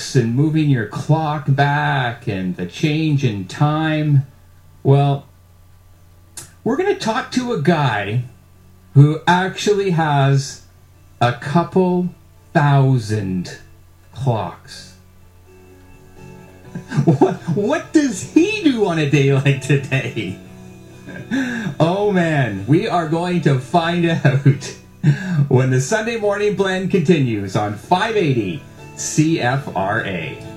clocks and moving your clock back and the change in time, well, we're going to talk to a guy who actually has a couple thousand clocks. What does he do on a day like today? Oh man, we are going to find out when the Sunday Morning Blend continues on 580 CFRA.